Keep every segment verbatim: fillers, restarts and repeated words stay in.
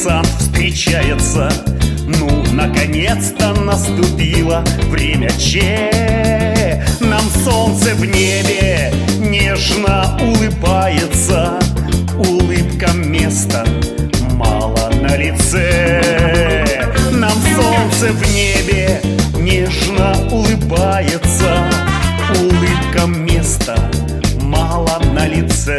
десант встречается. Ну, наконец-то наступило время Че. Нам солнце в небе нежно улыбается. Улыбкам места мало на лице. Нам солнце в небе нежно улыбается. Улыбкам места мало на лице.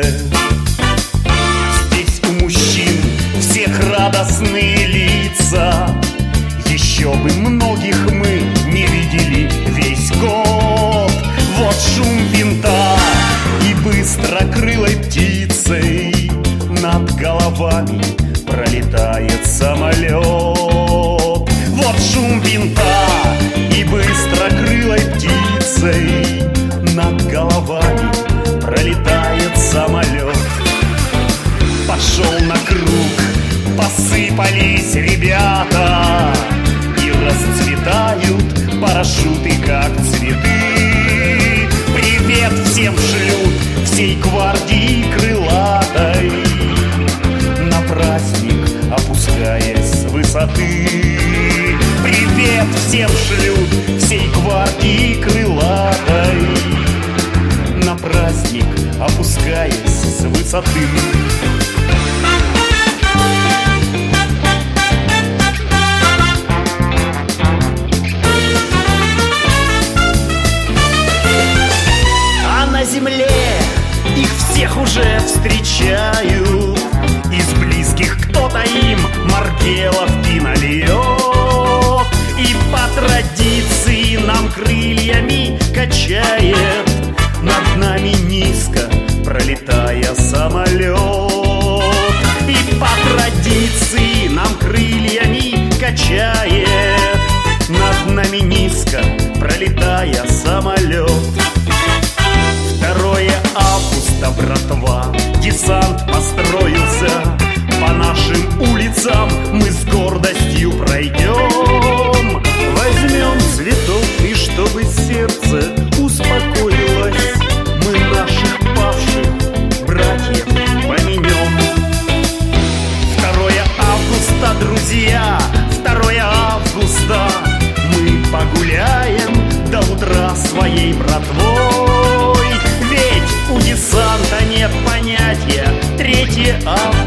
Здесь у мужчин всех радостные лица. Еще бы многих мы не видели весь год. Вот шум винта и быстрокрылой птицей над головами пролетает самолет. Вот шум винта и быстрокрылой птицей над головами пролетает самолет. Пошел на круг, посыпались ребята, и расцветают парашюты, как цветы. Привет всем шлют, всей гвардии крылатой, на праздник опускаясь с высоты. Привет всем шлют, всей гвардии крылатой, на праздник опускаясь с высоты. На земле их всех уже встречают. Из близких кто-то им Маркеловки нальет. И по традиции нам крыльями качает, над нами низко пролетая самолет. И по традиции нам крыльями качает, над нами низко пролетая самолет. Второе августа, братва, десант построился. По нашим улицам мы с гордостью пройдем. Возьмем цветов, и чтобы сердце успокоилось, мы наших павших братьев помянем. Второе августа, друзья, второе августа, мы погуляем до утра своей братвой. Ведь у десанта нет понятия третье августа.